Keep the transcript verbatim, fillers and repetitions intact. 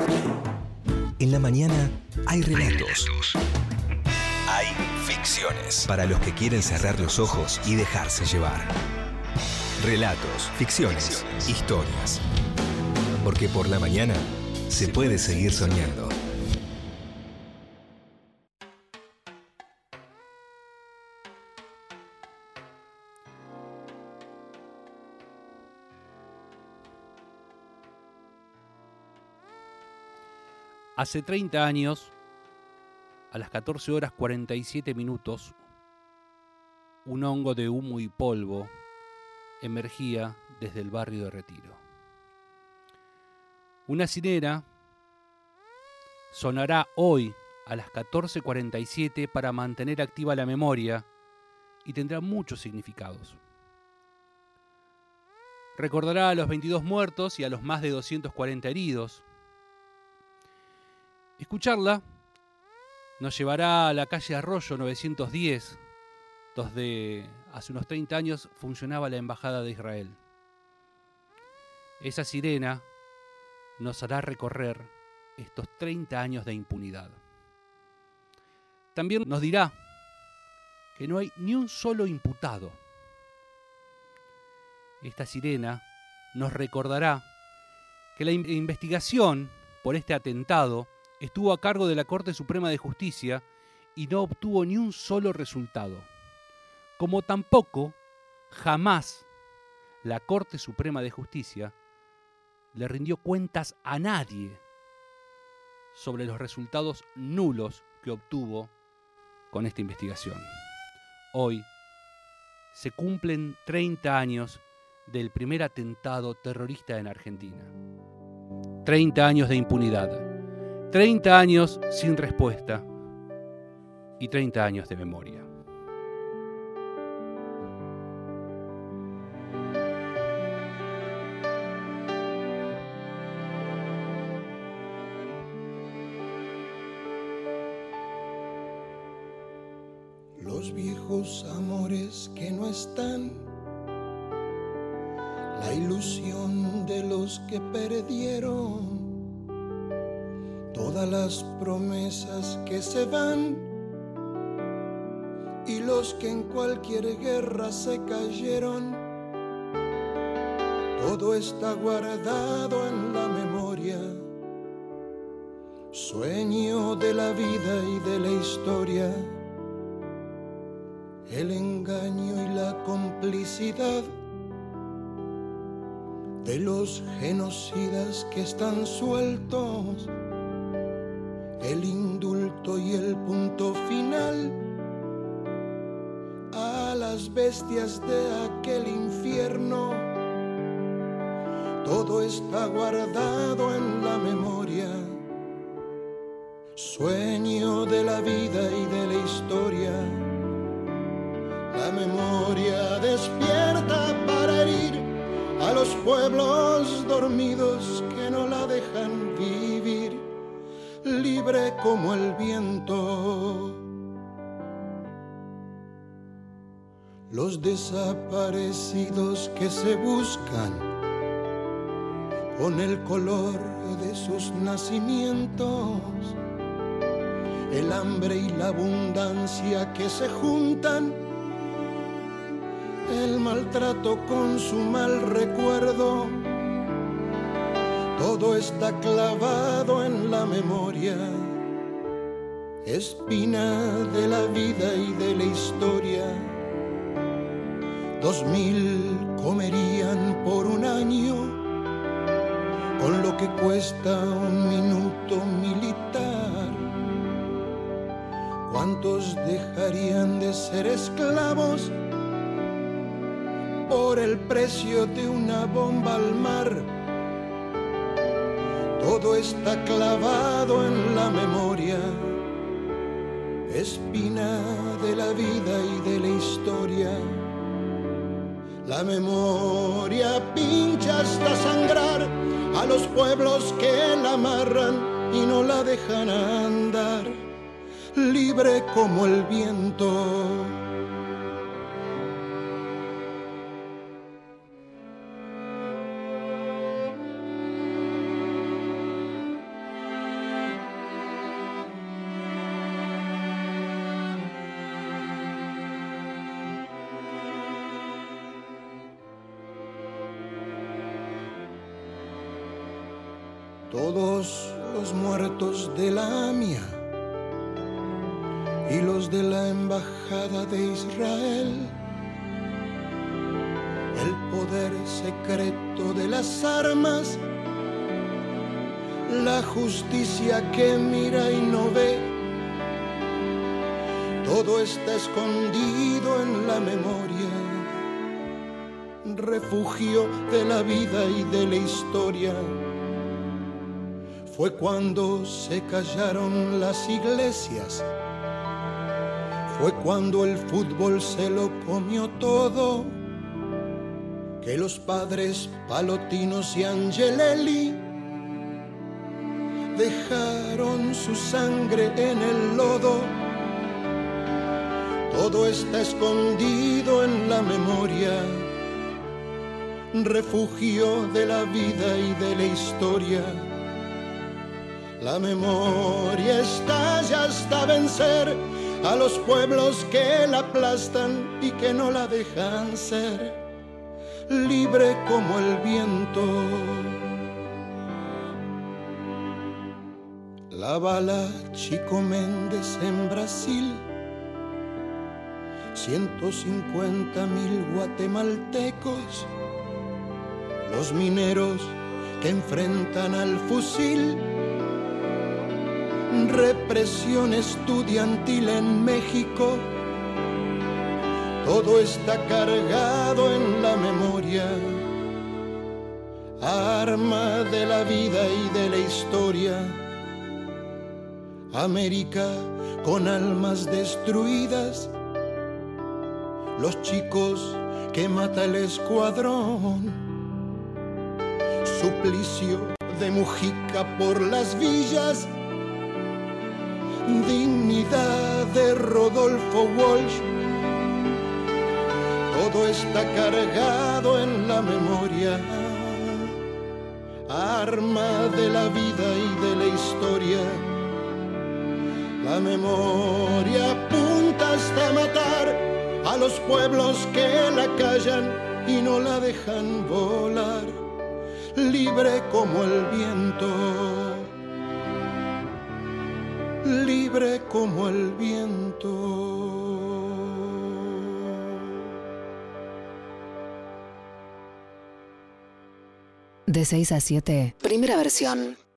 En la mañana hay relatos. Hay ficciones. Para los que quieren cerrar los ojos y dejarse llevar. Relatos, ficciones, historias. Porque por la mañana se puede seguir soñando. Hace treinta años, a las catorce horas cuarenta y siete minutos, un hongo de humo y polvo emergía desde el barrio de Retiro. Una sirena sonará hoy a las catorce cuarenta y siete para mantener activa la memoria y tendrá muchos significados. Recordará a los veintidós muertos y a los más de doscientos cuarenta heridos. Escucharla nos llevará a la calle Arroyo novecientos diez, donde hace unos treinta años funcionaba la Embajada de Israel. Esa sirena nos hará recorrer estos treinta años de impunidad. También nos dirá que no hay ni un solo imputado. Esta sirena nos recordará que la investigación por este atentado estuvo a cargo de la Corte Suprema de Justicia y no obtuvo ni un solo resultado. Como tampoco, jamás, la Corte Suprema de Justicia le rindió cuentas a nadie sobre los resultados nulos que obtuvo con esta investigación. Hoy se cumplen treinta años del primer atentado terrorista en Argentina. treinta años de impunidad. treinta años sin respuesta y treinta años de memoria. Los viejos amores que no están, la ilusión de los que perdieron, todas las promesas que se van y los que en cualquier guerra se cayeron. Todo está guardado en la memoria, sueño de la vida y de la historia, el engaño y la complicidad de los genocidas que están sueltos, el indulto y el punto final a las bestias de aquel infierno. Todo está guardado en la memoria, sueño de la vida y de la historia. La memoria despierta para herir a los pueblos dormidos que no la dejan vivir, libre como el viento. Los desaparecidos que se buscan con el color de sus nacimientos, el hambre y la abundancia que se juntan, el maltrato con su mal recuerdo. Todo está clavado en la memoria, espina de la vida y de la historia. Dos mil comerían por un año con lo que cuesta un minuto militar. ¿Cuántos dejarían de ser esclavos por el precio de una bomba al mar? Todo está clavado en la memoria, espina de la vida y de la historia. La memoria pincha hasta sangrar a los pueblos que la amarran y no la dejan andar, libre como el viento. todos los muertos de la A M I A y los de la Embajada de Israel, el poder secreto de las armas, la justicia que mira y no ve, todo está escondido en la memoria, refugio de la vida y de la historia. Fue cuando se callaron las iglesias, fue cuando el fútbol se lo comió todo, que los padres Palotinos y Angelelli dejaron su sangre en el lodo. Todo está escondido en la memoria, refugio de la vida y de la historia. La memoria estalla hasta vencer a los pueblos que la aplastan y que no la dejan ser libre como el viento. La bala Chico Méndez en Brasil, ciento cincuenta mil guatemaltecos, los mineros que enfrentan al fusil, represión estudiantil en México, todo está cargado en la memoria, arma de la vida y de la historia. América con almas destruidas, los chicos que mata el escuadrón, suplicio de Mujica por las villas, dignidad de Rodolfo Walsh, todo está cargado en la memoria, arma de la vida y de la historia. La memoria apunta hasta matar a los pueblos que la callan y no la dejan volar, libre como el viento, libre como el viento. De seis a siete, primera versión.